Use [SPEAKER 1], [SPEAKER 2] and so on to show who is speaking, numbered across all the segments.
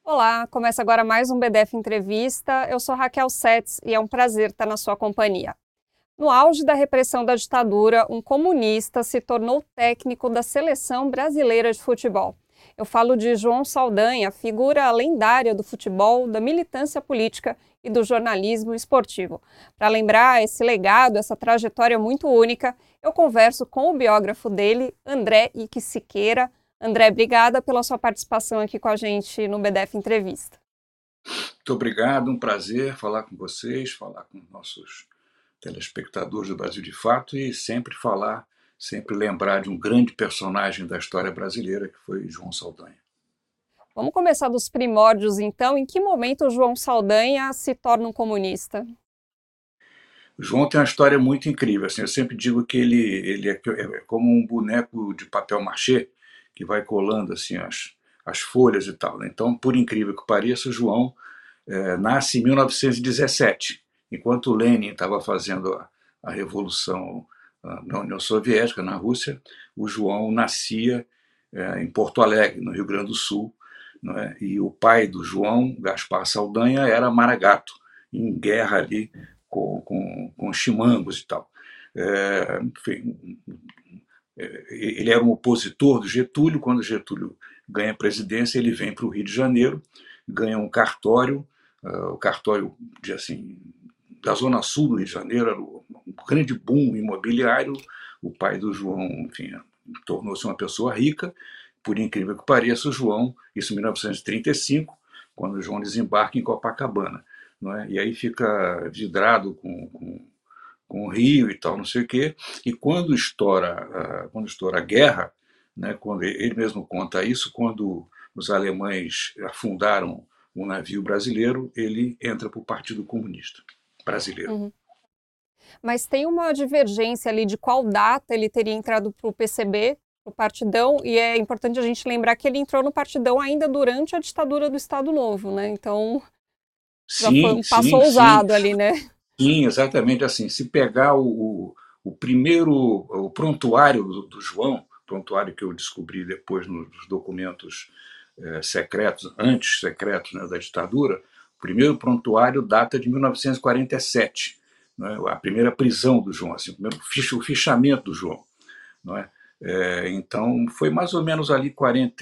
[SPEAKER 1] Olá, começa agora mais um BDF Entrevista. Eu sou Raquel Setz e é um prazer estar na sua companhia. No auge da repressão da ditadura, um comunista se tornou técnico da seleção brasileira de futebol. Eu falo de João Saldanha, figura lendária do futebol, da militância política e do jornalismo esportivo. Para lembrar esse legado, essa trajetória muito única, eu converso com o biógrafo dele, André Ique Siqueira. André, obrigada pela sua participação aqui com a gente no BDF Entrevista.
[SPEAKER 2] Muito obrigado, um prazer falar com vocês, falar com nossos telespectadores do Brasil de Fato e sempre lembrar de um grande personagem da história brasileira que foi João Saldanha.
[SPEAKER 1] Vamos começar dos primórdios, então. Em que momento o João Saldanha se torna um comunista?
[SPEAKER 2] O João tem uma história muito incrível. Assim, eu sempre digo que ele é como um boneco de papel machê que vai colando assim as folhas e tal. Né? Então, por incrível que pareça, o João nasce em 1917, enquanto o Lenin estava fazendo a revolução na União Soviética, na Rússia, o João nascia em Porto Alegre, no Rio Grande do Sul, não é? E o pai do João, Gaspar Saldanha, era maragato, em guerra ali com os chimangos e tal. Enfim, ele era um opositor do Getúlio. Quando Getúlio ganha a presidência, ele vem para o Rio de Janeiro, ganha um cartório, o cartório de, assim, da Zona Sul do Rio de Janeiro, era um grande boom imobiliário. O pai do João, enfim, tornou-se uma pessoa rica. Por incrível que pareça, o João, isso em 1935, quando o João desembarca em Copacabana. Não é? E aí fica vidrado com o Rio e tal, não sei o quê. E quando estoura a guerra, né, quando ele mesmo conta isso, quando os alemães afundaram um navio brasileiro, ele entra para o Partido Comunista Brasileiro.
[SPEAKER 1] Uhum. Mas tem uma divergência ali de qual data ele teria entrado para o PCB, para o Partidão, e é importante a gente lembrar que ele entrou no Partidão ainda durante a ditadura do Estado Novo, né? Então já foi
[SPEAKER 2] Sim,
[SPEAKER 1] um passo
[SPEAKER 2] sim, sim,
[SPEAKER 1] ousado ali, né?
[SPEAKER 2] sim, exatamente assim. Se pegar o primeiro, o prontuário do João, prontuário que eu descobri depois nos documentos secretos, antes secretos, né, da ditadura, o primeiro prontuário data de 1947, né, a primeira prisão do João, assim, o fichamento do João. Não é? Então, foi mais ou menos ali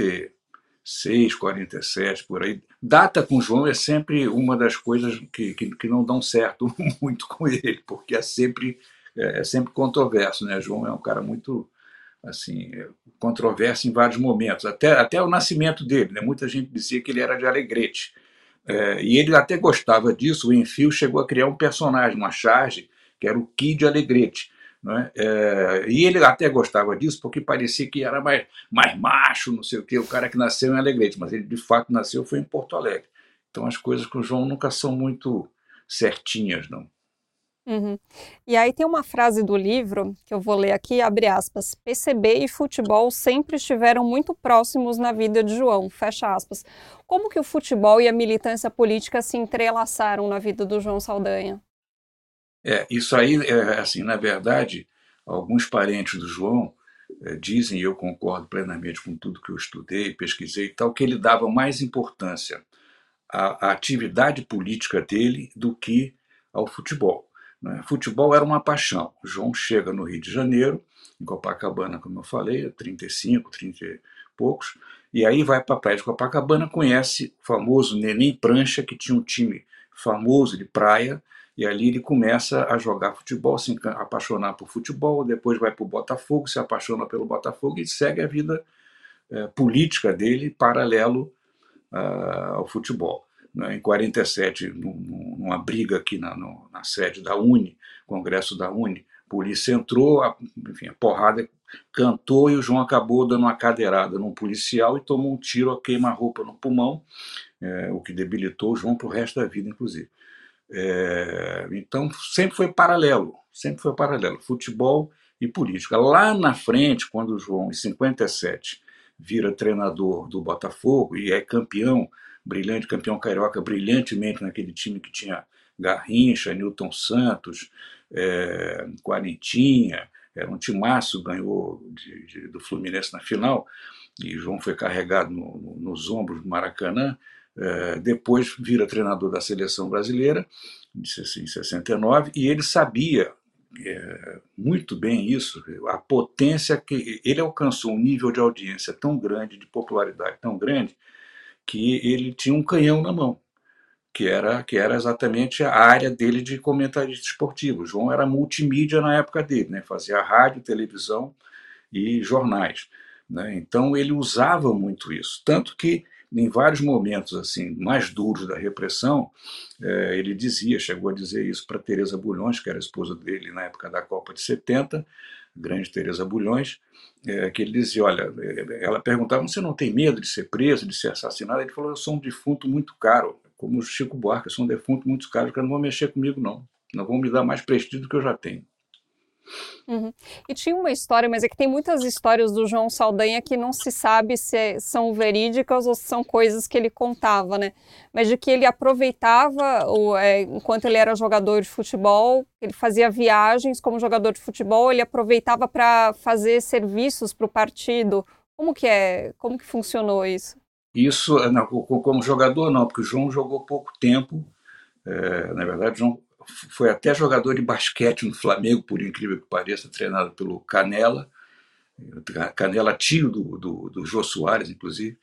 [SPEAKER 2] 46, 47, por aí. Data com o João é sempre uma das coisas que não dão certo muito com ele, porque é sempre controverso. Né? João é um cara muito assim, controverso em vários momentos, até o nascimento dele. Né? Muita gente dizia que ele era de Alegrete. E ele até gostava disso. O Enfio chegou a criar um personagem, uma charge, que era o Kid Alegrete. Né? E ele até gostava disso porque parecia que era mais macho, não sei o quê, o cara que nasceu em Alegrete, mas ele de fato nasceu foi em Porto Alegre. Então as coisas com o João nunca são muito certinhas, não.
[SPEAKER 1] Uhum. E aí tem uma frase do livro, que eu vou ler aqui, abre aspas, PCB e futebol sempre estiveram muito próximos na vida de João, fecha aspas. Como que o futebol e a militância política se entrelaçaram na vida do João Saldanha?
[SPEAKER 2] Isso aí, assim, na verdade, alguns parentes do João dizem, e eu concordo plenamente com tudo que eu estudei, pesquisei e tal, que ele dava mais importância à atividade política dele do que ao futebol. Né? Futebol era uma paixão. O João chega no Rio de Janeiro, em Copacabana, como eu falei, 35, 30 e poucos, e aí vai para a praia de Copacabana, conhece o famoso Neném Prancha, que tinha um time famoso de praia, e ali ele começa a jogar futebol, se apaixonar por futebol, depois vai para o Botafogo, se apaixona pelo Botafogo e segue a vida política dele paralelo ao futebol. Né? Em 47, numa briga aqui na sede da Uni, Congresso da Uni, a polícia entrou, enfim, a porrada cantou e o João acabou dando uma cadeirada num policial e tomou um tiro a queima-roupa no pulmão, o que debilitou o João para o resto da vida, inclusive. Então, sempre foi paralelo, futebol e política. Lá na frente, quando o João, em 57, vira treinador do Botafogo e é campeão, brilhante, campeão carioca, brilhantemente naquele time que tinha Garrincha, Newton Santos, Quarentinha, era um timaço, ganhou do Fluminense na final, e João foi carregado nos ombros do Maracanã, Depois vira treinador da seleção brasileira, em 69, e ele sabia muito bem isso, a potência que ele alcançou, um nível de audiência tão grande, de popularidade tão grande, que ele tinha um canhão na mão, que era exatamente a área dele de comentarista esportivo. O João era multimídia na época dele, né? Fazia rádio, televisão e jornais, né? Então ele usava muito isso, tanto que em vários momentos assim mais duros da repressão, ele chegou a dizer isso para Teresa Bulhões, que era a esposa dele na época da Copa de 70, grande Teresa Bulhões, que ele dizia, olha, ela perguntava, você não tem medo de ser preso, de ser assassinado? Ele falou, eu sou um defunto muito caro, como o Chico Buarque, eu sou um defunto muito caro, que não vão mexer comigo não vão me dar mais prestígio do que eu já tenho.
[SPEAKER 1] Uhum. E tinha uma história, mas é que tem muitas histórias do João Saldanha que não se sabe se são verídicas ou se são coisas que ele contava, né? Mas de que ele aproveitava, enquanto ele era jogador de futebol, ele fazia viagens como jogador de futebol, ele aproveitava para fazer serviços para o partido. Como que é? Como que funcionou isso?
[SPEAKER 2] Isso, não, como jogador não, porque o João jogou pouco tempo. Na verdade, o João foi até jogador de basquete no Flamengo, por incrível que pareça, treinado pelo Canella. Canella tio do Jô Soares, inclusive.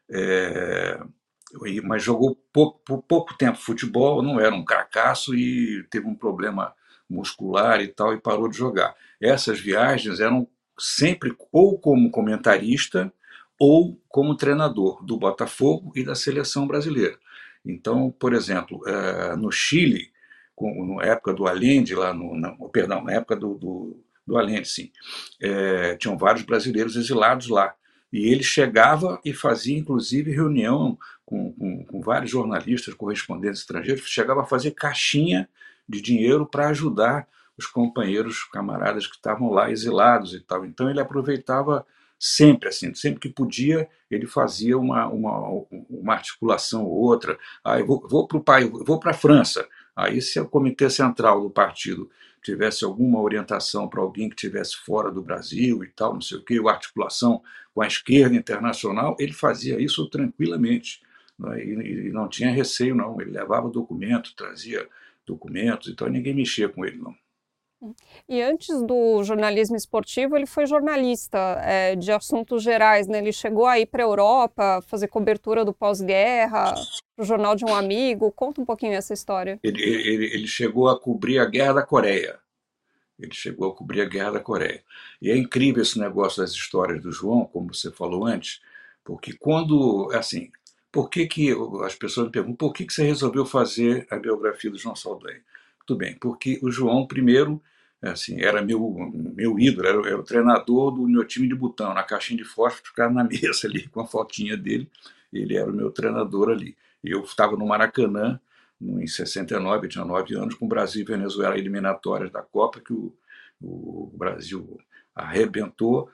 [SPEAKER 2] É, mas jogou pouco tempo futebol, não era um cracaço e teve um problema muscular e tal, e parou de jogar. Essas viagens eram sempre ou como comentarista ou como treinador do Botafogo e da seleção brasileira. Então, por exemplo, no Chile, na época do Allende, na época do Allende, sim, tinham vários brasileiros exilados lá. E ele chegava e fazia, inclusive, reunião com vários jornalistas, correspondentes estrangeiros, chegava a fazer caixinha de dinheiro para ajudar os companheiros, camaradas que estavam lá exilados e tal. Então ele aproveitava sempre, assim, sempre que podia, ele fazia uma articulação ou outra. Eu vou para a França. Aí, se o comitê central do partido tivesse alguma orientação para alguém que estivesse fora do Brasil e tal, não sei o quê, ou articulação com a esquerda internacional, ele fazia isso tranquilamente, né? E não tinha receio, não. Ele levava documento, trazia documentos, então ninguém mexia com ele, não.
[SPEAKER 1] E antes do jornalismo esportivo, ele foi jornalista de assuntos gerais, né? Ele chegou aí para a Europa, fazer cobertura do pós-guerra, para o jornal de um amigo. Conta um pouquinho essa história.
[SPEAKER 2] Ele chegou a cobrir a Guerra da Coreia. Ele chegou a cobrir a Guerra da Coreia. E é incrível esse negócio das histórias do João, como você falou antes, porque quando, assim, por que que as pessoas me perguntam, por que você resolveu fazer a biografia do João Saldanha? Tudo bem, porque o João, primeiro, assim, era meu ídolo, era o treinador do meu time de botão, na caixinha de fósforo, ficava na mesa ali com a fotinha dele, ele era o meu treinador ali. Eu estava no Maracanã, em 69, eu tinha 9 anos, com o Brasil e Venezuela eliminatórias da Copa, que o Brasil arrebentou,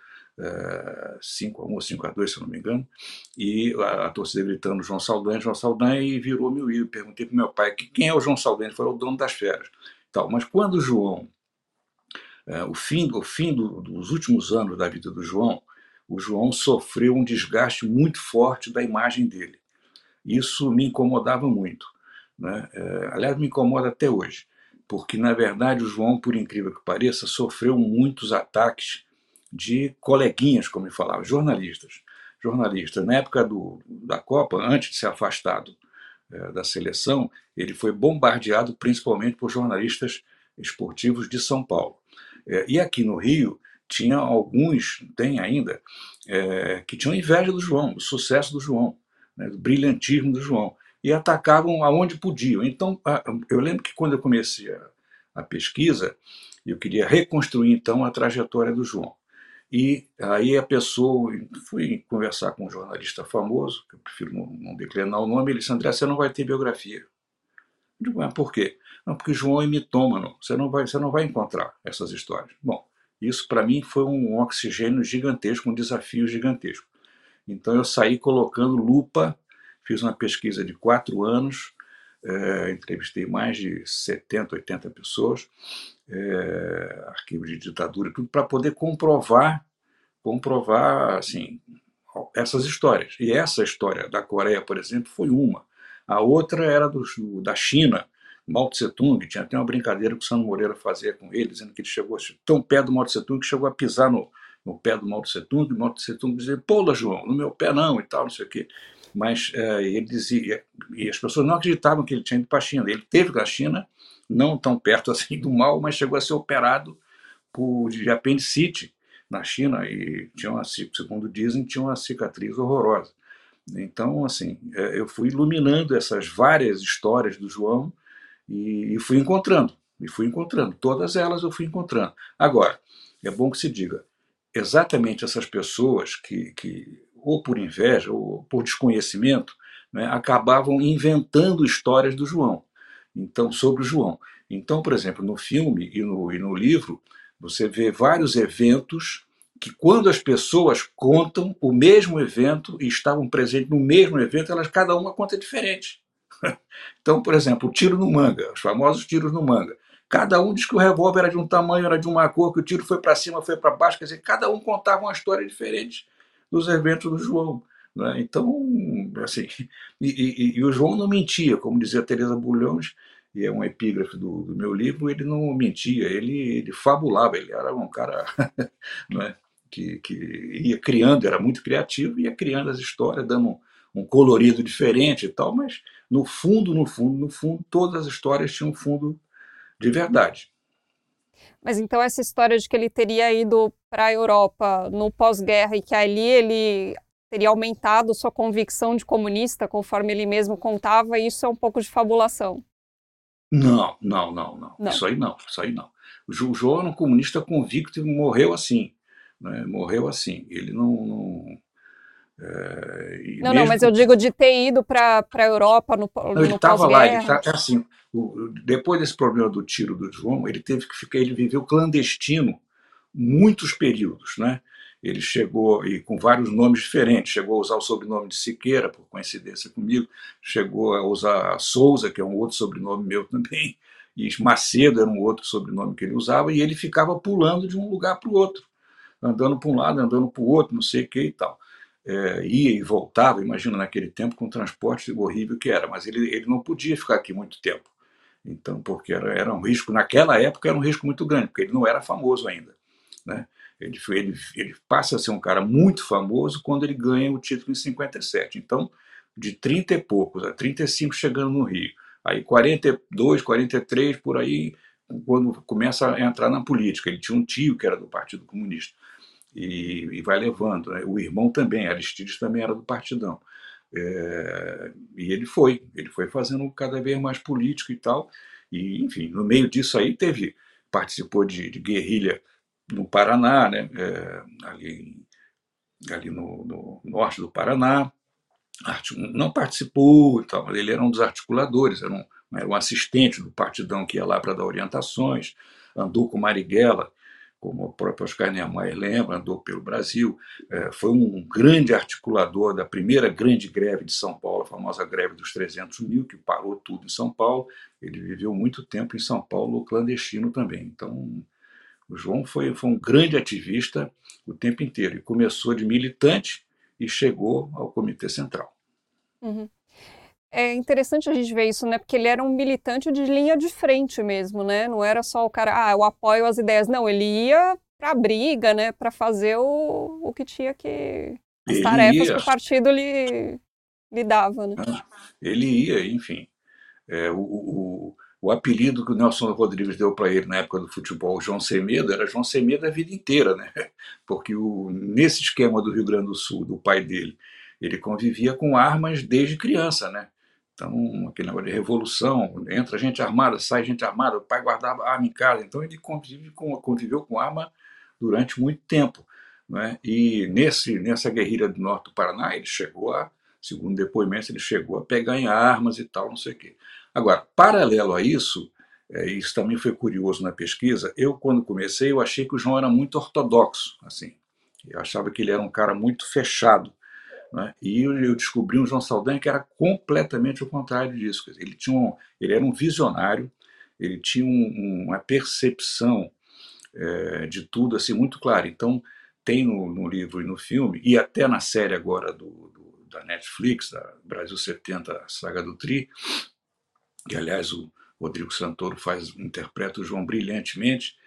[SPEAKER 2] 5-1 ou 5-2, se eu não me engano, e a torcida gritando João Saldanha, e virou meu ídolo. Perguntei para meu pai, quem é o João Saldanha? Ele falou, o dono das feras. Tal. Mas quando o João, o fim dos últimos anos da vida do João, o João sofreu um desgaste muito forte da imagem dele. Isso me incomodava muito, né? Aliás, me incomoda até hoje, porque, na verdade, o João, por incrível que pareça, sofreu muitos ataques de coleguinhas, como ele falava, jornalistas. Jornalistas. Na época da Copa, antes de ser afastado da seleção, ele foi bombardeado principalmente por jornalistas esportivos de São Paulo. E aqui no Rio, tinha alguns, tem ainda, que tinham inveja do João, do sucesso do João, né, do brilhantismo do João, e atacavam aonde podiam. Então, eu lembro que quando eu comecei a pesquisa, eu queria reconstruir então a trajetória do João. E aí a pessoa, fui conversar com um jornalista famoso, que eu prefiro não declinar o nome, ele disse, André, você não vai ter biografia. Eu digo, mas por quê? Não, porque João é mitômano, você não vai encontrar essas histórias. Bom, isso para mim foi um oxigênio gigantesco, um desafio gigantesco. Então eu saí colocando lupa, fiz uma pesquisa de 4 anos, entrevistei mais de 70, 80 pessoas, arquivos de ditadura, tudo para poder comprovar assim, essas histórias. E essa história da Coreia, por exemplo, foi uma. A outra era da China. Mao Tse Tung, tinha até uma brincadeira que o Sandro Moreira fazia com ele, dizendo que ele chegou tão perto do Mao Tse Tung que chegou a pisar no pé do Mao Tse Tung, e o Mao Tse Tung dizia, pô, João, no meu pé não, e tal, não sei o quê. Mas ele dizia, e as pessoas não acreditavam que ele tinha ido para a China. Ele teve na China, não tão perto assim do Mao, mas chegou a ser operado de apendicite na China, e tinha segundo dizem, tinha uma cicatriz horrorosa. Então, assim, eu fui iluminando essas várias histórias do João e fui encontrando, todas elas eu fui encontrando. Agora, é bom que se diga, exatamente essas pessoas que ou por inveja ou por desconhecimento, né, acabavam inventando histórias do João, então sobre o João. Então, por exemplo, no filme e no livro, você vê vários eventos que, quando as pessoas contam o mesmo evento e estavam presentes no mesmo evento, elas cada uma conta diferente. Então, por exemplo, o tiro no manga, os famosos tiros no manga. Cada um diz que o revólver era de um tamanho, era de uma cor, que o tiro foi para cima, foi para baixo, quer dizer, cada um contava uma história diferente dos eventos do João. Né? Então, assim, e o João não mentia, como dizia Teresa Bulhões, e é um epígrafe do meu livro, ele não mentia, ele fabulava, ele era um cara né, que ia criando, era muito criativo, ia criando as histórias, dando um colorido diferente e tal, mas no fundo, no fundo, no fundo, todas as histórias tinham um fundo de verdade.
[SPEAKER 1] Mas então essa história de que ele teria ido para a Europa no pós-guerra e que ali ele teria aumentado sua convicção de comunista, conforme ele mesmo contava, isso é um pouco de fabulação.
[SPEAKER 2] Não, não, não, não.
[SPEAKER 1] Não.
[SPEAKER 2] Isso aí não, isso aí não. O João era um comunista convicto e morreu assim. Né? Morreu assim. Ele não e
[SPEAKER 1] Não, não,
[SPEAKER 2] mesmo
[SPEAKER 1] mas eu digo de ter ido para a Europa
[SPEAKER 2] não, ele
[SPEAKER 1] no
[SPEAKER 2] estava lá, ele
[SPEAKER 1] pós-guerra.
[SPEAKER 2] é assim, depois desse problema do tiro do João, ele teve que ficar, ele viveu clandestino muitos períodos, né? Ele chegou, e com vários nomes diferentes, chegou a usar o sobrenome de Siqueira, por coincidência comigo, chegou a usar Souza, que é um outro sobrenome meu também, e Macedo era um outro sobrenome que ele usava, e ele ficava pulando de um lugar para o outro, andando para um lado, andando para o outro, não sei o que e tal. Ia e voltava, imagina naquele tempo, com o transporte horrível que era, mas ele não podia ficar aqui muito tempo. Então, porque era um risco, naquela época era um risco muito grande, porque ele não era famoso ainda. Né? Ele passa a ser um cara muito famoso quando ele ganha o título em 57. Então, de 30 e poucos a 35 chegando no Rio. Aí 42, 43, por aí, quando começa a entrar na política. Ele tinha um tio que era do Partido Comunista. E vai levando. Né? O irmão também, Aristides também era do Partidão. E ele foi fazendo cada vez mais político e tal. E, enfim, no meio disso aí participou de guerrilha no Paraná, né? Ali no norte do Paraná. Não participou e tal, mas ele era um dos articuladores, era um assistente do Partidão que ia lá para dar orientações, andou com Marighella, como o próprio Oscar Niemeyer lembra, andou pelo Brasil, foi um grande articulador da primeira grande greve de São Paulo, a famosa greve dos 300 mil, que parou tudo em São Paulo. Ele viveu muito tempo em São Paulo clandestino também. Então, o João foi um grande ativista o tempo inteiro, e começou de militante e chegou ao Comitê Central.
[SPEAKER 1] Uhum. É interessante a gente ver isso, né? Porque ele era um militante de linha de frente mesmo, né? Não era só o cara, eu apoio as ideias. Não, ele ia para a briga, né? Para fazer o que tinha que... As
[SPEAKER 2] Ele
[SPEAKER 1] tarefas que
[SPEAKER 2] ia,
[SPEAKER 1] o partido lhe dava, né?
[SPEAKER 2] né? Ele ia, enfim. O apelido que o Nelson Rodrigues deu para ele na época do futebol, João Semedo, era João Semedo a vida inteira, né? Porque nesse esquema do Rio Grande do Sul, do pai dele, ele convivia com armas desde criança, né? Então, aquele negócio de revolução, entra gente armada, sai gente armada, o pai guardava arma em casa, então ele conviveu com arma durante muito tempo. Né? E nessa guerrilha do norte do Paraná, ele chegou segundo depoimentos, ele chegou a pegar em armas e tal, não sei o quê. Agora, paralelo a isso, isso também foi curioso na pesquisa, quando comecei, eu achei que o João era muito ortodoxo, assim. Eu achava que ele era um cara muito fechado. Né? E eu descobri um João Saldanha que era completamente o contrário disso. Quer dizer, ele era um visionário, ele tinha uma percepção de tudo assim muito clara. Então, tem no livro e no filme, e até na série agora da Netflix, da Brasil 70, a Saga do Tri, que aliás o Rodrigo Santoro interpreta o João brilhantemente.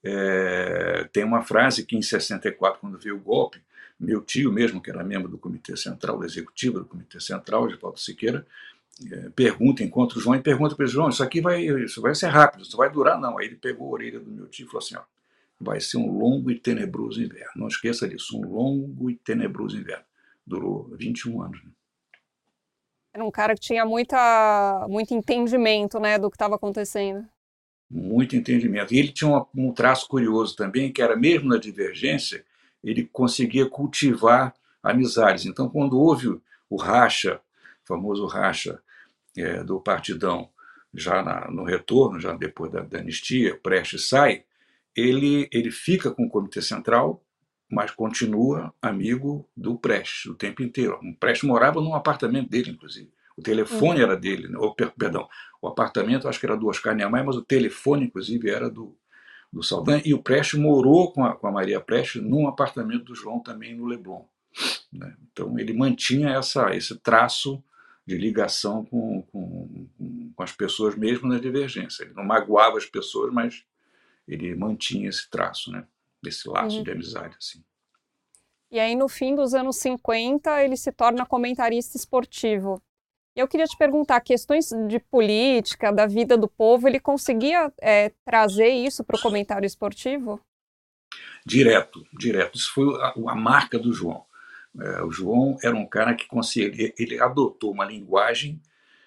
[SPEAKER 2] Tem uma frase que em 64, quando veio o golpe, meu tio mesmo, que era membro do Comitê Central, do Executivo do Comitê Central, de Paulo Siqueira, encontra o João e pergunta para ele: João, isso vai ser rápido, isso vai durar não. Aí ele pegou a orelha do meu tio e falou assim: ó, vai ser um longo e tenebroso inverno. Não esqueça disso, um longo e tenebroso inverno. Durou 21 anos. Né?
[SPEAKER 1] Era um cara que tinha muito entendimento, né, do que estava acontecendo.
[SPEAKER 2] Muito entendimento. E ele tinha um traço curioso também, que era mesmo na divergência, ele conseguia cultivar amizades. Então, quando houve o racha, o famoso racha do Partidão, já no retorno, já depois da anistia, Prestes sai, ele fica com o Comitê Central, mas continua amigo do Prestes o tempo inteiro. O Prestes morava num apartamento dele, inclusive. O telefone era dele, perdão, o apartamento acho que era do Oscar Niemeyer, mas o telefone, inclusive, era do Saldanha, e o Prestes morou com a Maria Prestes num apartamento do João também no Leblon. Né? Então ele mantinha esse traço de ligação com as pessoas mesmo na divergência. Ele não magoava as pessoas, mas ele mantinha esse traço, né? Esse laço de amizade. Assim.
[SPEAKER 1] E aí, no fim dos anos 50, ele se torna comentarista esportivo. E eu queria te perguntar, questões de política, da vida do povo, ele conseguia trazer isso para o comentário esportivo?
[SPEAKER 2] Direto. Isso foi a marca do João. O João era um cara que conseguia, ele adotou uma linguagem,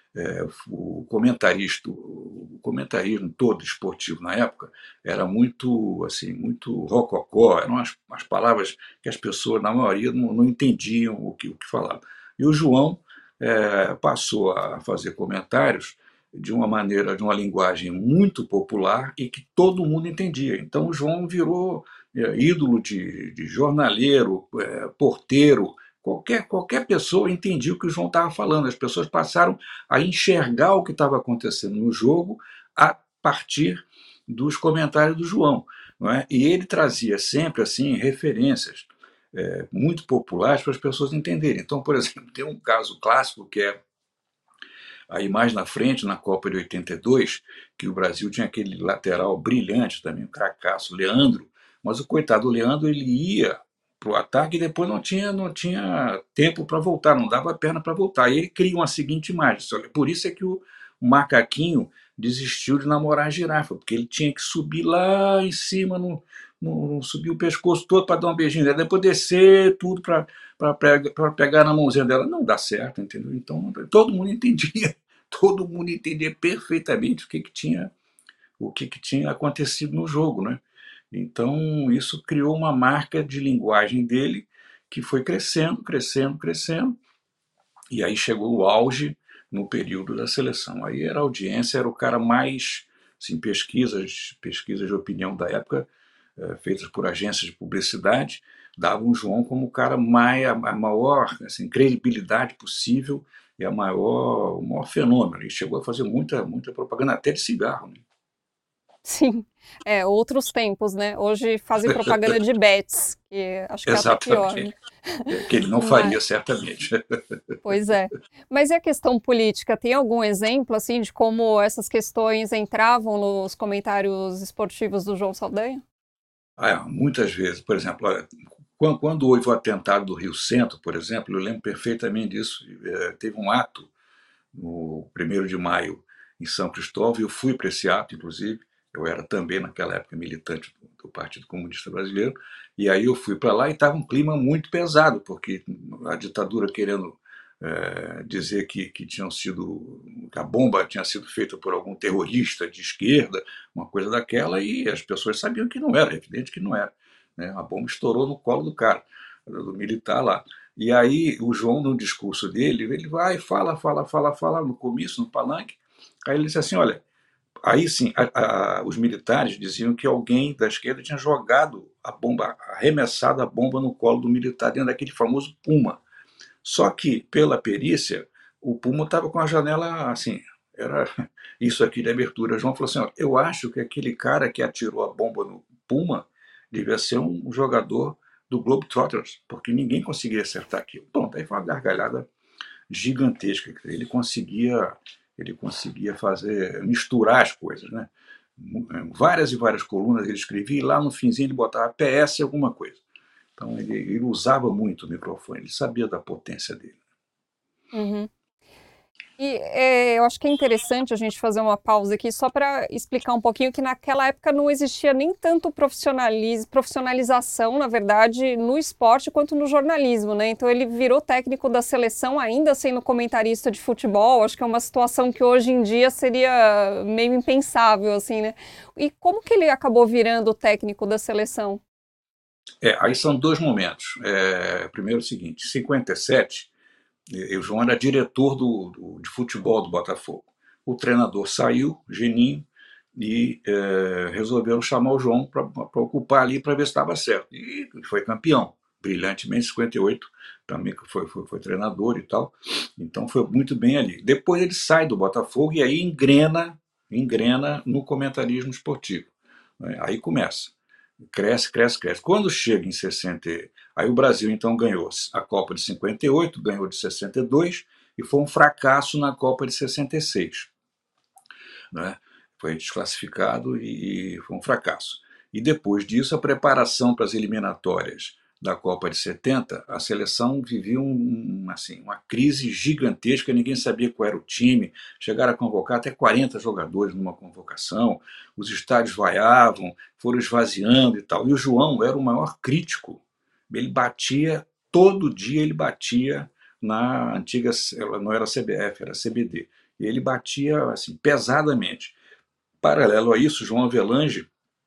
[SPEAKER 2] o comentarismo todo esportivo na época era muito rococó, eram as palavras que as pessoas, na maioria, não entendiam o que falavam. E o João passou a fazer comentários de uma linguagem muito popular e que todo mundo entendia. Então o João virou ídolo de jornaleiro, porteiro, qualquer pessoa entendia o que o João estava falando. As pessoas passaram a enxergar o que estava acontecendo no jogo a partir dos comentários do João. Não é? E ele trazia sempre assim referências muito populares para as pessoas entenderem. Então, por exemplo, tem um caso clássico que é aí mais na frente, na Copa de 82, que o Brasil tinha aquele lateral brilhante também, um cracaço, Leandro, mas o coitado do Leandro, ele ia para o ataque e depois não tinha tempo para voltar, não dava a perna para voltar. E ele cria uma seguinte imagem, por isso é que o macaquinho desistiu de namorar a girafa, porque ele tinha que subir lá em cima, subir o pescoço todo para dar um beijinho dela, depois descer tudo para pegar na mãozinha dela. Não dá certo, entendeu? Então todo mundo entendia perfeitamente o que tinha acontecido no jogo, né? Então isso criou uma marca de linguagem dele que foi crescendo, e aí chegou o auge no período da seleção. Aí a audiência era o cara mais, assim, pesquisas de opinião da época, feitas por agências de publicidade, davam o João como o cara a maior assim, credibilidade possível e o maior fenômeno. Ele chegou a fazer muita propaganda, até de cigarro. Né?
[SPEAKER 1] Sim, outros tempos, né? Hoje fazem propaganda de bets, que acho que é até pior, né?
[SPEAKER 2] Que ele não faria, certamente.
[SPEAKER 1] Pois é. Mas e a questão política? Tem algum exemplo, assim, de como essas questões entravam nos comentários esportivos do João Saldanha?
[SPEAKER 2] Muitas vezes. Por exemplo, quando houve o atentado do Rio Centro, por exemplo, eu lembro perfeitamente disso. Teve um ato no 1º de maio em São Cristóvão, e eu fui para esse ato, inclusive. Eu era também, naquela época, militante do Partido Comunista Brasileiro, e aí eu fui para lá e estava um clima muito pesado, porque a ditadura querendo dizer que a bomba tinha sido feita por algum terrorista de esquerda, uma coisa daquela, e as pessoas sabiam que não era, é evidente que não era. Né? A bomba estourou no colo do cara, do militar lá. E aí o João, no discurso dele, ele vai, fala no comício, no palanque, aí ele disse assim, olha, aí sim, os militares diziam que alguém da esquerda tinha jogado a bomba, arremessado a bomba no colo do militar, dentro daquele famoso Puma. Só que, pela perícia, o Puma estava com a janela assim, era isso aqui de abertura. João falou assim, ó, eu acho que aquele cara que atirou a bomba no Puma devia ser um jogador do Globetrotters, porque ninguém conseguia acertar aquilo. Pronto, aí foi uma gargalhada gigantesca. Ele conseguia fazer, misturar as coisas, né? Várias e várias colunas ele escrevia e lá no finzinho ele botava PS alguma coisa. Então ele usava muito o microfone, ele sabia da potência dele.
[SPEAKER 1] Uhum. E eu acho que é interessante a gente fazer uma pausa aqui só para explicar um pouquinho que naquela época não existia nem tanto profissionalização, na verdade, no esporte quanto no jornalismo, né? Então ele virou técnico da seleção ainda sendo comentarista de futebol. Acho que é uma situação que hoje em dia seria meio impensável, assim, né? E como que ele acabou virando técnico da seleção?
[SPEAKER 2] Aí são dois momentos. Primeiro é o seguinte, em 57, o João era diretor de futebol do Botafogo. O treinador saiu, Geninho, e resolveram chamar o João para ocupar ali para ver se estava certo. E foi campeão, brilhantemente, em 58, também foi treinador e tal. Então foi muito bem ali. Depois ele sai do Botafogo e aí engrena no comentarismo esportivo. Aí começa. Cresce, cresce, cresce. Quando chega em 60, aí o Brasil então ganhou a Copa de 58, ganhou de 62 e foi um fracasso na Copa de 66. Né? Foi desclassificado e foi um fracasso. E depois disso, a preparação para as eliminatórias da Copa de 70, a seleção vivia uma crise gigantesca, ninguém sabia qual era o time, chegaram a convocar até 40 jogadores numa convocação, os estádios vaiavam, foram esvaziando e tal. E o João era o maior crítico, ele batia, todo dia ele batia na antiga, ela não era CBF, era CBD, e ele batia assim, pesadamente. Paralelo a isso, João Avelange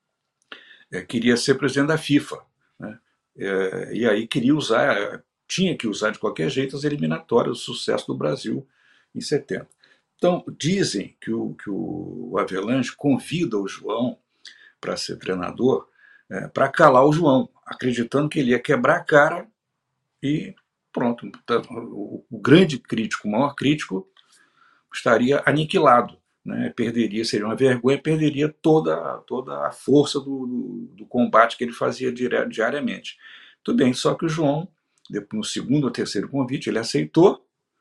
[SPEAKER 2] queria ser presidente da FIFA, né? E aí tinha que usar de qualquer jeito as eliminatórias, o sucesso do Brasil em 70. Então, dizem que o Avelange convida o João para ser treinador para calar o João, acreditando que ele ia quebrar a cara e pronto. O grande crítico, o maior crítico, estaria aniquilado. Né, seria uma vergonha, perderia toda a força do combate que ele fazia diariamente. Tudo bem, só que o João, no segundo ou terceiro convite, ele aceitou,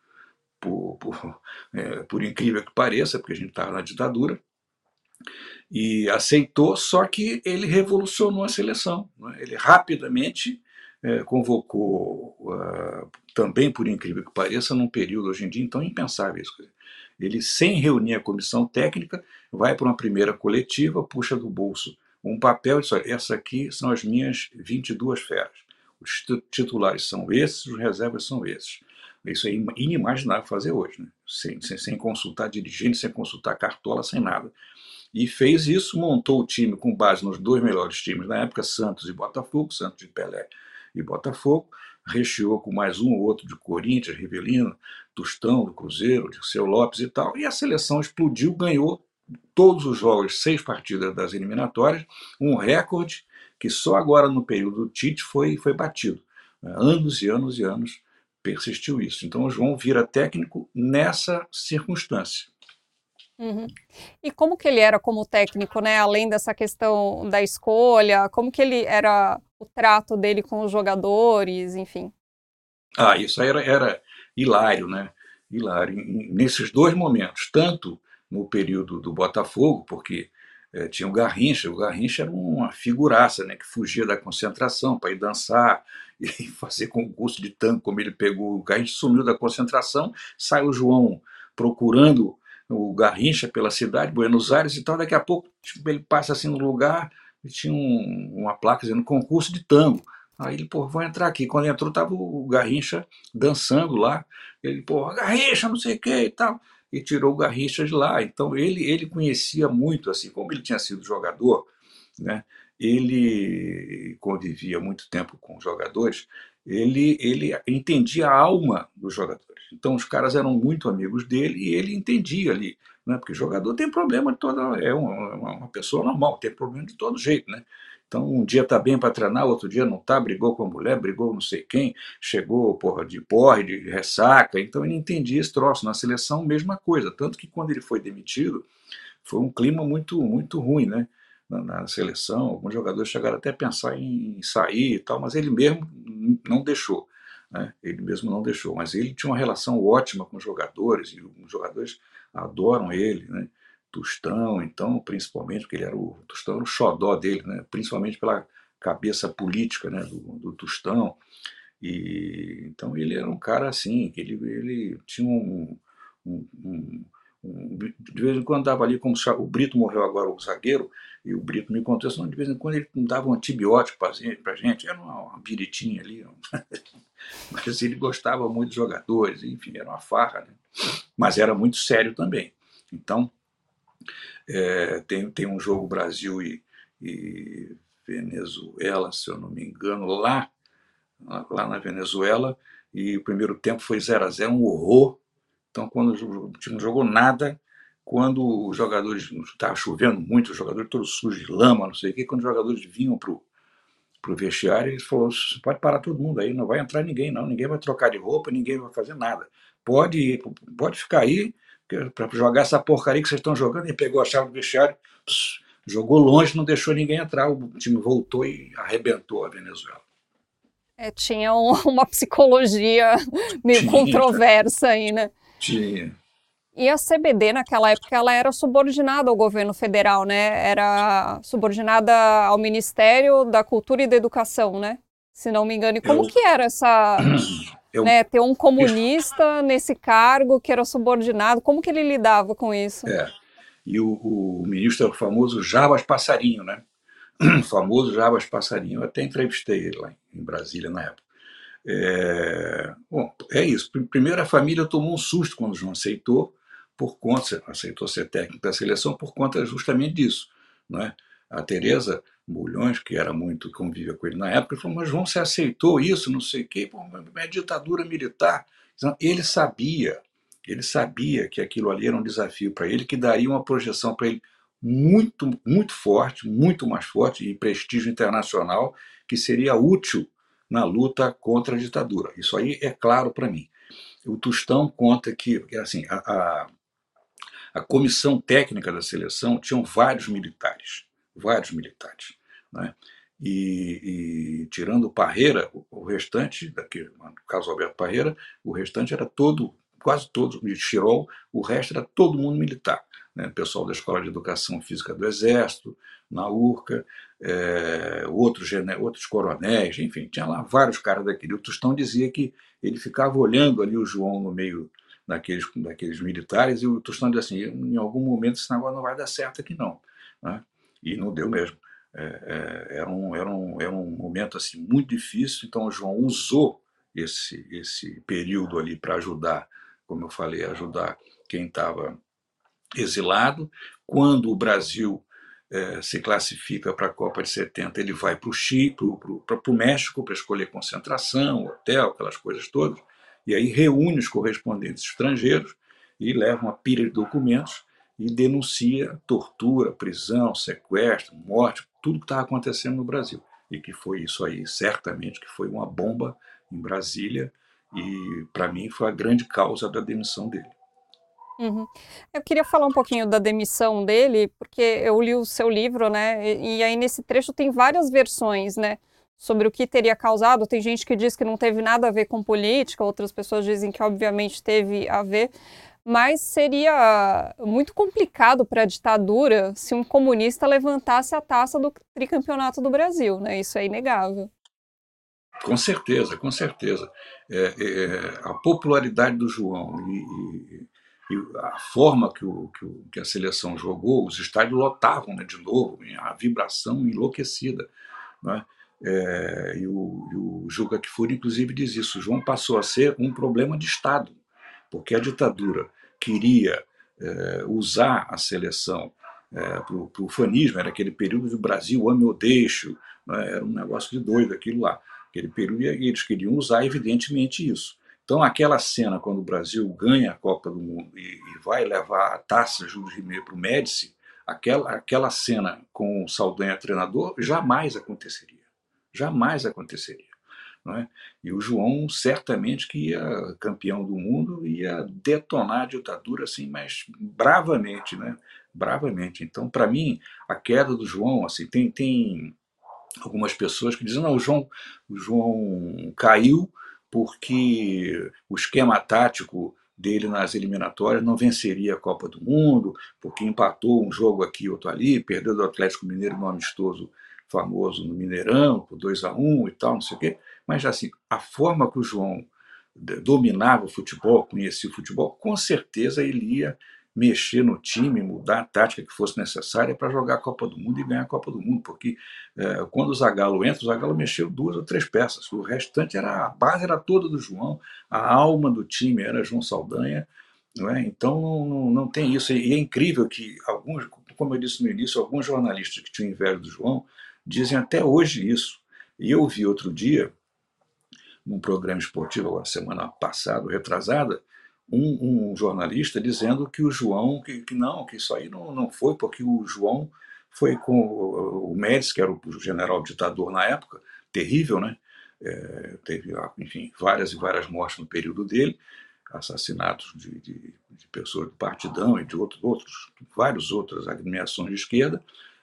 [SPEAKER 2] por incrível que pareça, porque a gente estava na ditadura, e aceitou, só que ele revolucionou a seleção. Né? Ele rapidamente convocou, também por incrível que pareça, num período hoje em dia então impensável isso. Ele, sem reunir a comissão técnica, vai para uma primeira coletiva, puxa do bolso um papel e diz: olha, essa aqui são as minhas 22 feras. Os titulares são esses, os reservas são esses. Isso é inimaginável fazer hoje, né? Sem consultar dirigente, sem consultar cartola, sem nada. E fez isso, montou o time com base nos dois melhores times na época, Santos e Botafogo, Santos de Pelé e Botafogo, recheou com mais um ou outro de Corinthians, Rivelino, Tostão, do Cruzeiro, Dirceu Lopes e tal, e a seleção explodiu, ganhou todos os jogos, 6 partidas das eliminatórias, um recorde que só agora no período do Tite foi batido. Anos e anos e anos persistiu isso. Então o João vira técnico nessa circunstância.
[SPEAKER 1] Uhum. E como que ele era como técnico, né? Além dessa questão da escolha, como que ele era o trato dele com os jogadores, enfim.
[SPEAKER 2] Isso aí era hilário, né? Hilário. Nesses dois momentos, tanto no período do Botafogo, porque tinha o Garrincha era uma figuraça, né? Que fugia da concentração para ir dançar e fazer concurso de tango, como ele pegou. O Garrincha sumiu da concentração, sai o João procurando o Garrincha pela cidade, Buenos Aires e tal, daqui a pouco ele passa assim no lugar e tinha uma placa dizendo concurso de tango. Aí ele, vou entrar aqui. Quando entrou, tava o Garrincha dançando lá. Ele, Garrincha, não sei o que e tal. E tirou o Garrincha de lá. Então ele conhecia muito, assim, como ele tinha sido jogador, né? Ele convivia muito tempo com os jogadores, ele entendia a alma dos jogadores. Então os caras eram muito amigos dele e ele entendia ali, né? Porque jogador tem problema de toda, é uma pessoa normal, tem problema de todo jeito, né? Então um dia tá bem para treinar, outro dia não tá, brigou com a mulher, brigou não sei quem, chegou de porre, de ressaca. Então ele entendia esse troço. Na seleção, mesma coisa, tanto que quando ele foi demitido, foi um clima muito muito ruim, né? na seleção, alguns jogadores chegaram até a pensar em sair e tal, mas ele mesmo não deixou. Né? Ele mesmo não deixou, mas ele tinha uma relação ótima com os jogadores, e os jogadores adoram ele, né? Tostão, então, principalmente, porque o Tostão era o xodó dele, né? Principalmente pela cabeça política, né? do Tostão. E então ele era um cara assim, que ele tinha um, um- de vez em quando dava ali, como o Brito morreu agora, o zagueiro, e o Brito me contou isso, de vez em quando ele dava um antibiótico para gente, era uma biritinha ali, mas ele gostava muito dos jogadores, enfim, era uma farra, né? Mas era muito sério também. Então, tem um jogo Brasil e Venezuela, se eu não me engano, lá na Venezuela, e o primeiro tempo foi 0-0, um horror. Então, quando o time não jogou nada, quando os jogadores, estava chovendo muito, os jogadores todos sujos de lama, não sei o quê, quando os jogadores vinham para o vestiário, ele falou: pode parar todo mundo aí, não vai entrar ninguém, não, ninguém vai trocar de roupa, ninguém vai fazer nada. Pode ir, pode ficar aí para jogar essa porcaria que vocês estão jogando. Ele pegou a chave do vestiário, jogou longe, não deixou ninguém entrar, o time voltou e arrebentou a Venezuela.
[SPEAKER 1] Tinha uma psicologia meio
[SPEAKER 2] Tinha,
[SPEAKER 1] controversa aí, né?
[SPEAKER 2] tinha.
[SPEAKER 1] E a CBD, naquela época, ela era subordinada ao governo federal, né? Era subordinada ao Ministério da Cultura e da Educação, né? Se não me engano. E como
[SPEAKER 2] Eu,
[SPEAKER 1] que era essa,
[SPEAKER 2] eu,
[SPEAKER 1] né, ter um comunista nesse cargo que era subordinado? Como que ele lidava com isso?
[SPEAKER 2] é, e o ministro é o famoso Jabas Passarinho, né? O famoso Jabas Passarinho. Eu até entrevistei ele lá em Brasília na época. Bom, é isso. Primeiro, a família tomou um susto quando o João aceitou ser técnico da seleção por conta justamente disso. Não é? A Tereza Bulhões, que era muito, convivia com ele na época, falou: mas João, você aceitou isso, não sei o quê, pô, é ditadura militar. Então, ele sabia que aquilo ali era um desafio para ele, que daria uma projeção para ele muito, muito forte, muito mais forte, e prestígio internacional, que seria útil na luta contra a ditadura. Isso aí é claro para mim. O Tostão conta que assim, a comissão técnica da seleção tinham vários militares. Né? E tirando o Parreira, o restante, no caso Alberto Parreira, o restante era quase todo, de Chirol, o resto era todo mundo militar. Né? Pessoal da Escola de Educação Física do Exército, na URCA, outros coronéis, enfim, tinha lá vários caras daquele. O Tostão dizia que ele ficava olhando ali o João no meio daqueles militares, e o Tostão dizia assim: em algum momento esse negócio não vai dar certo aqui não. Né? E não deu mesmo. Era um momento assim, muito difícil, então o João usou esse período ali para ajudar, como eu falei, ajudar quem estava exilado. Quando o Brasil se classifica para a Copa de 70, ele vai para o Chile, para o México, para escolher concentração, hotel, aquelas coisas todas, e aí reúne os correspondentes estrangeiros e leva uma pilha de documentos e denuncia tortura, prisão, sequestro, morte, tudo que estava acontecendo no Brasil. E que foi isso aí, certamente, que foi uma bomba em Brasília, e para mim foi a grande causa da demissão dele.
[SPEAKER 1] Uhum. Eu queria falar um pouquinho da demissão dele, porque eu li o seu livro, né? E aí nesse trecho tem várias versões, né? Sobre o que teria causado. Tem gente que diz que não teve nada a ver com política, outras pessoas dizem que obviamente teve a ver, mas seria muito complicado para a ditadura se um comunista levantasse a taça do tricampeonato do Brasil, né? Isso é inegável.
[SPEAKER 2] Com certeza, com certeza. A popularidade do João e a forma que a seleção jogou, os estádios lotavam, né, de novo, a vibração enlouquecida. Né? E o Juca Kfouri, inclusive, diz isso: o João passou a ser um problema de Estado, porque a ditadura queria usar a seleção para o fanismo. Era aquele período do Brasil ame ou deixe, né? Era um negócio de doido aquilo lá. Aquele período, e eles queriam usar, evidentemente, isso. Então, aquela cena, quando o Brasil ganha a Copa do Mundo e vai levar a taça Júlio Rimet para o Médici, aquela cena com o Saldanha treinador jamais aconteceria. Jamais aconteceria. não é? E o João certamente que ia campeão do mundo, ia detonar a ditadura assim, mas bravamente, né? Bravamente. Então, para mim, a queda do João, assim, tem algumas pessoas que dizem, não, o João caiu porque o esquema tático dele nas eliminatórias não venceria a Copa do Mundo, porque empatou um jogo aqui, outro ali, perdeu do Atlético Mineiro no amistoso famoso no Mineirão, por 2-1 e tal, não sei o quê. Mas, assim, a forma que o João dominava o futebol, conhecia o futebol, com certeza ele ia mexer no time, mudar a tática que fosse necessária para jogar a Copa do Mundo e ganhar a Copa do Mundo, porque quando o Zagallo entra, o Zagallo mexeu 2 ou 3 peças, o restante a base era toda do João, a alma do time era João Saldanha, não é? Então não tem isso, e é incrível que alguns, como eu disse no início, alguns jornalistas que tinham inveja do João dizem até hoje isso, e eu vi outro dia, num programa esportivo, agora, semana passada, retrasada, um jornalista dizendo que o João, que não, que isso aí não foi, porque o João foi com o Médici, que era o general ditador na época, terrível, né? Teve, enfim, várias e várias mortes no período dele, assassinatos de pessoas do Partidão e de várias outras agremiações de esquerda,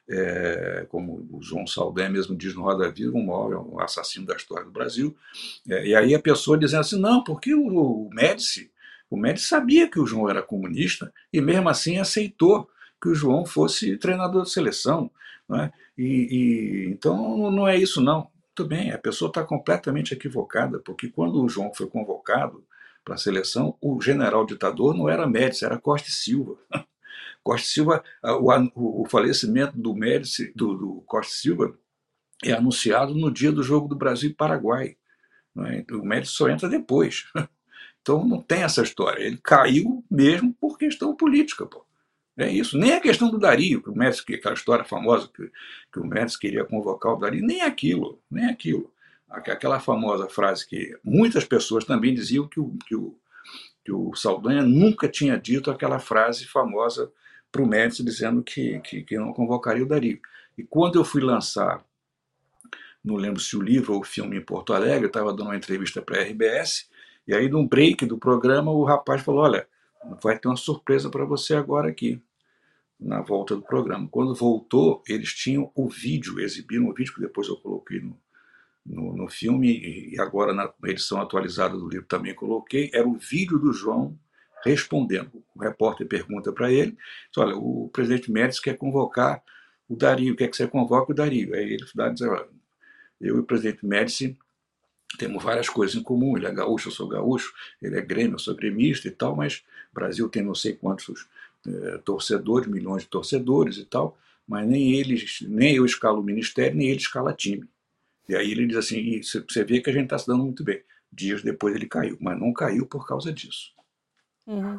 [SPEAKER 2] como o João Saldanha mesmo diz no Roda Viva, o maior assassino da história do Brasil. E aí a pessoa dizendo assim, não, porque o Médici sabia que o João era comunista e mesmo assim aceitou que o João fosse treinador de seleção. Não é? Então não é isso não. Muito bem, a pessoa está completamente equivocada, porque quando o João foi convocado para a seleção, o general ditador não era Médici, era Costa e Silva. Costa e Silva, o falecimento do Médici, do Costa e Silva, é anunciado no dia do jogo do Brasil e Paraguai. Não é? O Médici só entra depois. Então não tem essa história. Ele caiu mesmo por questão política. Pô. É isso. Nem a questão do Dario, que o Médici, aquela história famosa que o Médici queria convocar o Dario, nem aquilo, nem aquilo. Aquela famosa frase que muitas pessoas também diziam que o Saldanha nunca tinha dito aquela frase famosa para o Médici dizendo que não convocaria o Dario. E quando eu fui lançar, não lembro se o livro ou o filme em Porto Alegre, eu estava dando uma entrevista para a RBS, e aí num break do programa o rapaz falou, olha, vai ter uma surpresa para você agora aqui, na volta do programa. Quando voltou, eles tinham o vídeo, exibiram o vídeo, que depois eu coloquei no filme, e agora na edição atualizada do livro também coloquei, era o vídeo do João respondendo. O repórter pergunta para ele, diz, olha, o presidente Médici quer convocar o Dario, quer que você convoque o Dario. Aí ele diz, olha, eu e o presidente Médici temos várias coisas em comum, ele é gaúcho, eu sou gaúcho, ele é grêmio, eu sou gremista e tal, mas o Brasil tem não sei quantos torcedores, milhões de torcedores e tal, mas nem eu escalo o ministério, nem ele escala time. E aí ele diz assim, e você vê que a gente está se dando muito bem. Dias depois ele caiu, mas não caiu por causa disso.
[SPEAKER 1] Uhum.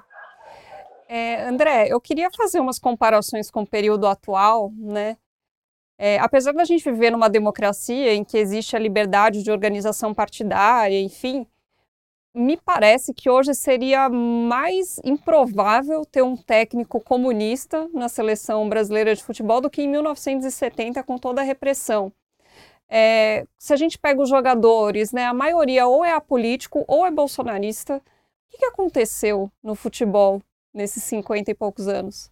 [SPEAKER 1] André, eu queria fazer umas comparações com o período atual, né? Apesar da gente viver numa democracia em que existe a liberdade de organização partidária, enfim, me parece que hoje seria mais improvável ter um técnico comunista na seleção brasileira de futebol do que em 1970, com toda a repressão. Se a gente pega os jogadores, né, a maioria ou é apolítico ou é bolsonarista. O que aconteceu no futebol nesses 50 e poucos anos?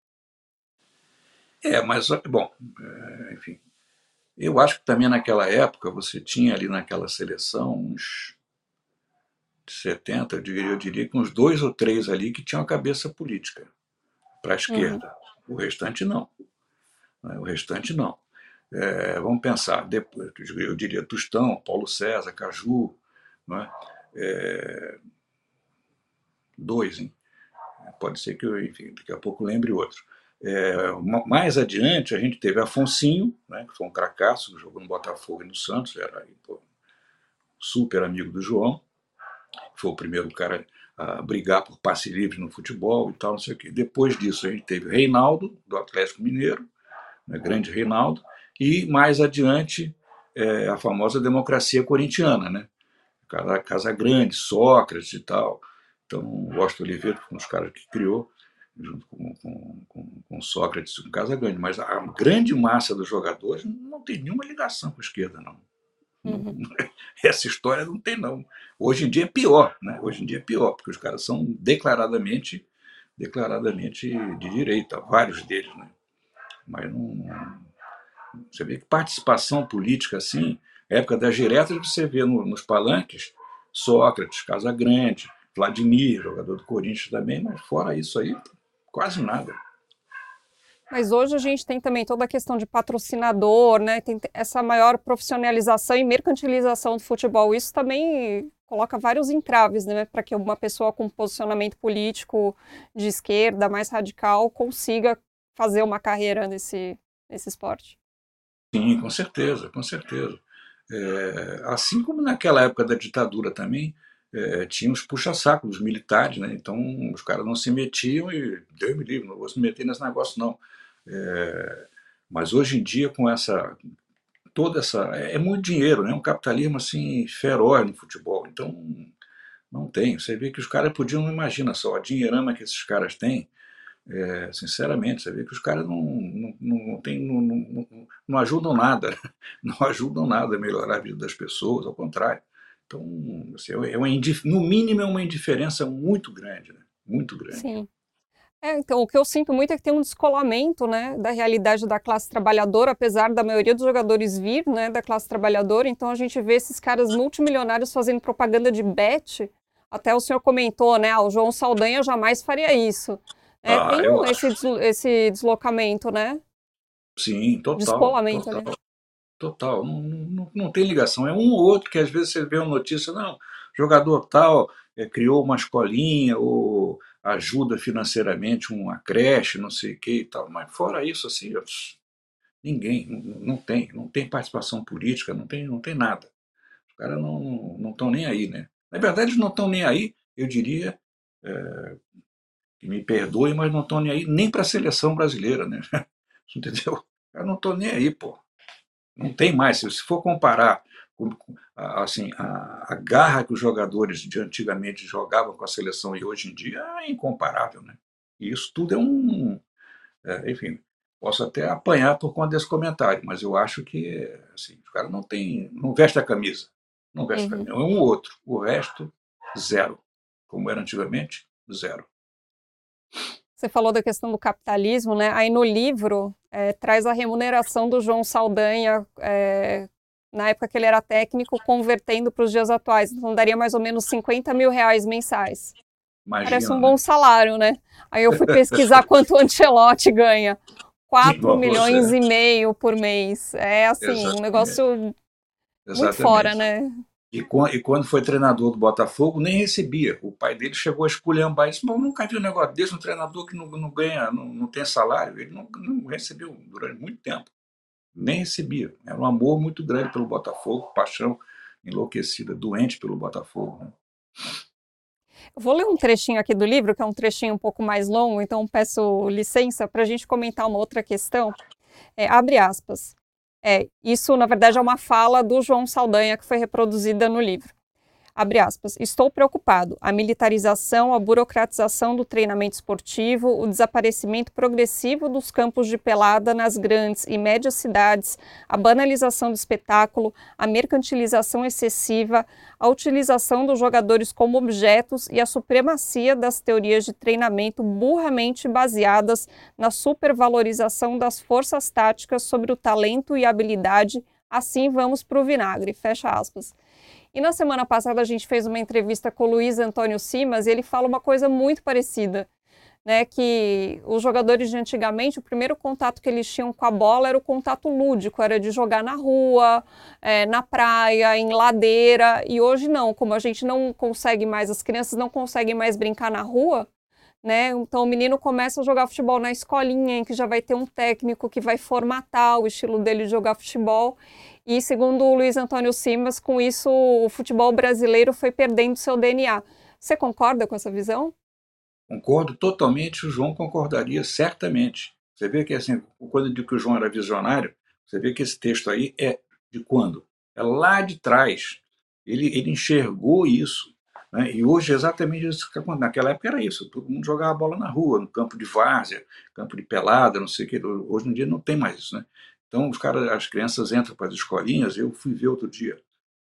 [SPEAKER 2] Mas, bom, enfim, eu acho que também naquela época você tinha ali naquela seleção uns 70, eu diria que uns 2 ou 3 ali que tinham a cabeça política para a
[SPEAKER 1] Uhum.
[SPEAKER 2] esquerda. O restante não. Né? O restante não. Vamos pensar, depois, eu diria Tostão, Paulo César, Caju, não é? 2, hein? Pode ser que eu, enfim, daqui a pouco lembre outro. Mais adiante, a gente teve Afonsinho, né, que foi um cracaço, jogou no Botafogo e no Santos, era super amigo do João, foi o primeiro cara a brigar por passe livre no futebol e tal, não sei o quê. Depois disso, a gente teve Reinaldo, do Atlético Mineiro, né, grande Reinaldo, e mais adiante a famosa democracia corintiana, né? Casa Grande, Sócrates e tal. Então, o Washington Oliveira foi um dos caras que criou, junto com Sócrates e com Casa Grande. Mas a grande massa dos jogadores não tem nenhuma ligação com a esquerda, não.
[SPEAKER 1] Uhum.
[SPEAKER 2] Essa história não tem, não. Hoje em dia é pior, né? Hoje em dia é pior, porque os caras são declaradamente de direita, vários deles, né? Mas você vê que participação política assim, época das diretas, você vê nos palanques Sócrates, Casagrande, Vladimir, jogador do Corinthians também, mas fora isso aí, quase nada.
[SPEAKER 1] Mas hoje a gente tem também toda a questão de patrocinador, né? Tem essa maior profissionalização e mercantilização do futebol. Isso também coloca vários entraves, né? Para que uma pessoa com posicionamento político de esquerda, mais radical, consiga fazer uma carreira nesse esporte.
[SPEAKER 2] Sim, com certeza, com certeza. Assim como naquela época da ditadura também, tinha os puxa-sacos dos militares, né? Então os caras não se metiam e, Deus me livre, não vou se meter nesse negócio não. É, mas hoje em dia, com toda essa. É muito dinheiro, né? Um capitalismo assim feroz no futebol. Então não tem. Você vê que os caras podiam, não imagina só, a dinheirama que esses caras têm, sinceramente, você vê que os caras não ajudam nada, não ajudam nada a melhorar a vida das pessoas, ao contrário. Então, assim, no mínimo, é uma indiferença muito grande, né? Muito grande.
[SPEAKER 1] Sim. Então, o que eu sinto muito é que tem um descolamento, né, da realidade da classe trabalhadora, apesar da maioria dos jogadores vir, né, da classe trabalhadora. Então, a gente vê esses caras multimilionários fazendo propaganda de bet. Até o senhor comentou, né, o João Saldanha jamais faria isso.
[SPEAKER 2] Ah,
[SPEAKER 1] Tem
[SPEAKER 2] eu
[SPEAKER 1] esse,
[SPEAKER 2] acho.
[SPEAKER 1] esse deslocamento, né,
[SPEAKER 2] Sim, total,
[SPEAKER 1] descolamento,
[SPEAKER 2] total,
[SPEAKER 1] aliás.
[SPEAKER 2] total. Não tem ligação. É um ou outro que às vezes você vê uma notícia, não, jogador tal criou uma escolinha ou ajuda financeiramente uma creche, não sei o que e tal. Mas fora isso, assim, ninguém, não tem participação política, não tem nada. Os caras não estão nem aí, né? Na verdade, eles não estão nem aí, eu diria, que me perdoem, mas não estão nem aí nem para a seleção brasileira, né? Entendeu? Eu não estou nem aí, pô. Não tem mais. Se for comparar assim, a garra que os jogadores de antigamente jogavam com a seleção e hoje em dia é incomparável, né? E isso tudo enfim, posso até apanhar por conta desse comentário, mas eu acho que assim, os caras não veste a camisa. Não veste a
[SPEAKER 1] Uhum.
[SPEAKER 2] camisa. É um ou outro. O resto, zero. Como era antigamente, zero.
[SPEAKER 1] Você falou da questão do capitalismo, né? Aí no livro traz a remuneração do João Saldanha, na época que ele era técnico, convertendo para os dias atuais. Então daria mais ou menos R$ 50.000 mensais. Parece
[SPEAKER 2] Imagina,
[SPEAKER 1] um
[SPEAKER 2] né?
[SPEAKER 1] bom salário, né? Aí eu fui pesquisar quanto o Ancelotti ganha. quatro
[SPEAKER 2] Pois
[SPEAKER 1] milhões
[SPEAKER 2] é,
[SPEAKER 1] e meio por mês. É assim, um
[SPEAKER 2] exatamente.
[SPEAKER 1] negócio muito fora,
[SPEAKER 2] Exatamente.
[SPEAKER 1] né?
[SPEAKER 2] E quando foi treinador do Botafogo, nem recebia. O pai dele chegou a esculhambar e disse: "Bom, nunca vi um negócio desse, um treinador que não ganha, não tem salário." Ele não recebeu durante muito tempo. Nem recebia. Era um amor muito grande pelo Botafogo, paixão enlouquecida, doente pelo Botafogo, né?
[SPEAKER 1] Eu vou ler um trechinho aqui do livro, que é um trechinho um pouco mais longo, então peço licença para a gente comentar uma outra questão. Abre aspas. Isso, na verdade, é uma fala do João Saldanha que foi reproduzida no livro. Abre aspas. Estou preocupado. A militarização, a burocratização do treinamento esportivo, o desaparecimento progressivo dos campos de pelada nas grandes e médias cidades, a banalização do espetáculo, a mercantilização excessiva, a utilização dos jogadores como objetos e a supremacia das teorias de treinamento burramente baseadas na supervalorização das forças táticas sobre o talento e a habilidade. Assim vamos para o vinagre. Fecha aspas. E na semana passada a gente fez uma entrevista com o Luiz Antônio Simas e ele fala uma coisa muito parecida, né? Que os jogadores de antigamente, o primeiro contato que eles tinham com a bola era o contato lúdico, era de jogar na rua, na praia, em ladeira, e hoje não, como a gente não consegue mais, as crianças não conseguem mais brincar na rua, né? Então o menino começa a jogar futebol na escolinha, em que já vai ter um técnico que vai formatar o estilo dele de jogar futebol. E segundo o Luiz Antônio Simas, com isso o futebol brasileiro foi perdendo seu DNA. Você concorda com essa visão?
[SPEAKER 2] Concordo totalmente, o João concordaria certamente. Você vê que, assim, quando eu digo que o João era visionário, você vê que esse texto aí é de quando? É lá de trás. Ele enxergou isso. Né? E hoje é exatamente isso que acontece. Naquela época era isso. Todo mundo jogava bola na rua, no campo de várzea, campo de pelada, não sei o quê. Hoje em dia não tem mais isso. Né? Então, as crianças entram para as escolinhas. Eu fui ver outro dia.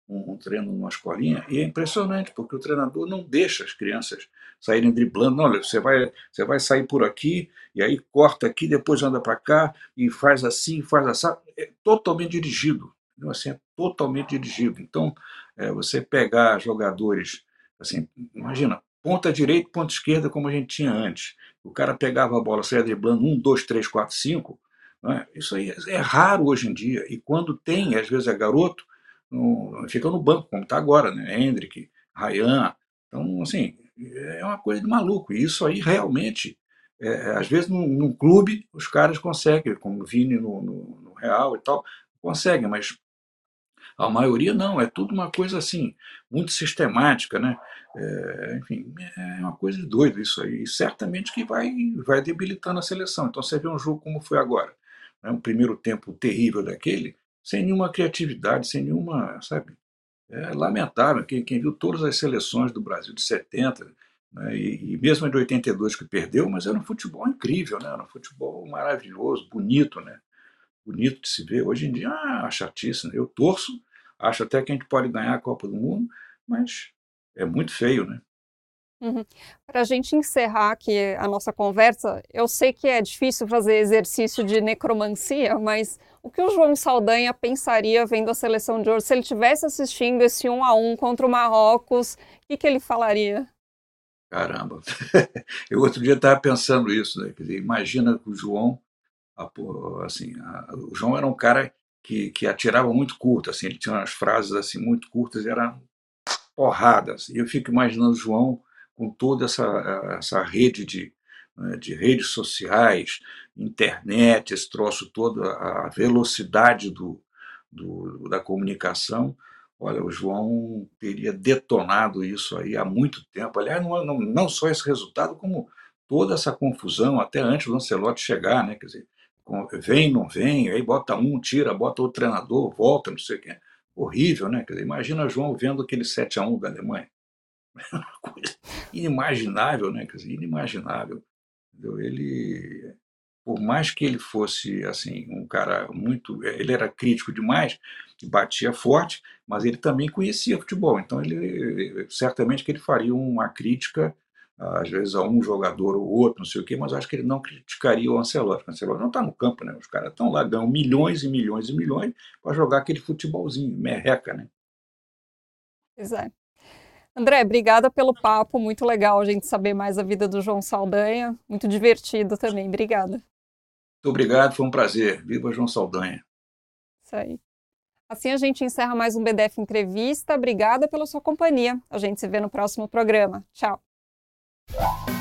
[SPEAKER 2] um treino numa escolinha, e é impressionante, porque o treinador não deixa as crianças saírem driblando. Não, olha, você vai sair por aqui, e aí corta aqui, depois anda para cá, e faz assim, faz assim. É totalmente dirigido. Então, assim, é totalmente dirigido. Então, você pegar jogadores, assim, imagina, ponta direita, ponta esquerda, como a gente tinha antes. O cara pegava a bola, saia driblando 1, 2, 3, 4, 5. Né? Isso aí é raro hoje em dia. E quando tem, às vezes é garoto, fica no banco, como está agora, né? Hendrick, Ryan. Então, assim, é uma coisa de maluco. E isso aí realmente, às vezes num clube, os caras conseguem, como o Vini no Real e tal, conseguem, mas a maioria não, é tudo uma coisa assim, muito sistemática, né? Enfim, é uma coisa de doido isso aí. E certamente que vai debilitando a seleção. Então você vê um jogo como foi agora, né? Um primeiro tempo terrível daquele, sem nenhuma criatividade, sem nenhuma, sabe? É lamentável. Quem viu todas as seleções do Brasil de 70, né, e mesmo a de 82 que perdeu, mas era um futebol incrível, né? Era um futebol maravilhoso, bonito, né? Bonito de se ver. Hoje em dia, chatice, né? Eu torço, acho até que a gente pode ganhar a Copa do Mundo, mas é muito feio, né?
[SPEAKER 1] Uhum. Para a gente encerrar aqui a nossa conversa, eu sei que é difícil fazer exercício de necromancia, mas o que o João Saldanha pensaria vendo a seleção de hoje? Se ele estivesse assistindo esse 1-1 contra o Marrocos, o que ele falaria?
[SPEAKER 2] Caramba. Eu outro dia estava pensando isso, né? Quer dizer, imagina que o João, assim, o João era um cara que atirava muito curto, assim, ele tinha umas frases assim muito curtas, e eram porradas. E eu fico imaginando o João com toda essa rede de redes sociais, internet, esse troço todo, a velocidade da comunicação. Olha, o João teria detonado isso aí há muito tempo. Aliás, não só esse resultado, como toda essa confusão, até antes do Ancelotti chegar, né? Quer dizer, vem, não vem, aí bota um, tira, bota outro treinador, volta, não sei o quê. Horrível, né? Quer dizer, imagina João vendo aquele 7-1 da Alemanha. Uma coisa inimaginável, né? Quer dizer, inimaginável. Entendeu? Ele, por mais que ele fosse assim um cara muito, ele era crítico demais, batia forte, mas ele também conhecia futebol. Então ele certamente que ele faria uma crítica às vezes a um jogador ou outro, não sei o quê, mas acho que ele não criticaria o Ancelotti. O Ancelotti não está no campo, né? Os caras estão lá, ganham milhões e milhões e milhões para jogar aquele futebolzinho, merreca, né?
[SPEAKER 1] Pois é. André, obrigada pelo papo, muito legal a gente saber mais a vida do João Saldanha, muito divertido também, obrigada.
[SPEAKER 2] Muito obrigado, foi um prazer. Viva João Saldanha.
[SPEAKER 1] Isso aí. Assim a gente encerra mais um BDF Entrevista. Obrigada pela sua companhia. A gente se vê no próximo programa. Tchau.